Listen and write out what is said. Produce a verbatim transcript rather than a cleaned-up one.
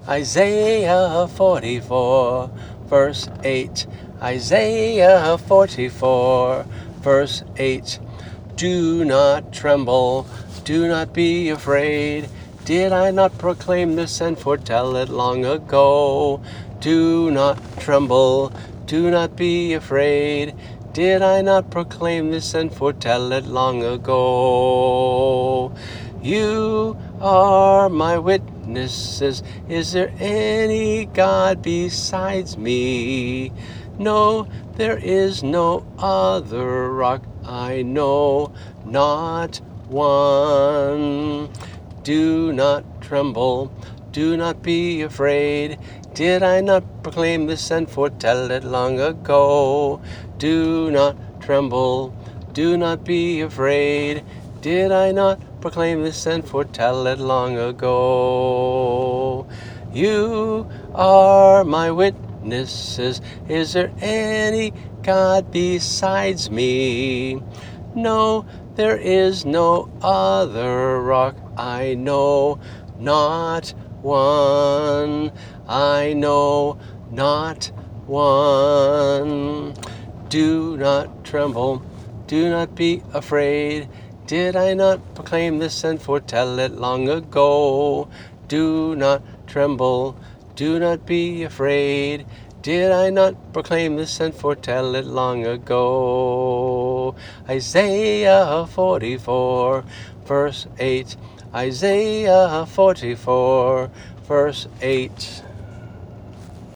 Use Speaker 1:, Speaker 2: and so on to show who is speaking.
Speaker 1: Isaiah forty-four, verse eight. Isaiah forty-four, verse eight. Do not tremble, do not be afraid. Did I not proclaim this and foretell it long ago? Do not tremble, do not be afraid. Did I not proclaim this and foretell it long ago? You are my witnesses. Is there any God besides me? No, there is no other rock I know, not one. Do not tremble, do not be afraid. Did I not proclaim this and foretell it long ago? Do not tremble, do not be afraid. Did I not proclaim this and foretell it long ago? You are my witnesses. Is there any God besides me? No, there is no other rock I know, not one. I know, not one. Do not tremble, do not be afraid. Did I not proclaim this and foretell it long ago? Do not tremble, do not be afraid. Did I not proclaim this and foretell it long ago? Isaiah forty-four, verse eight. Isaiah forty-four, verse eight.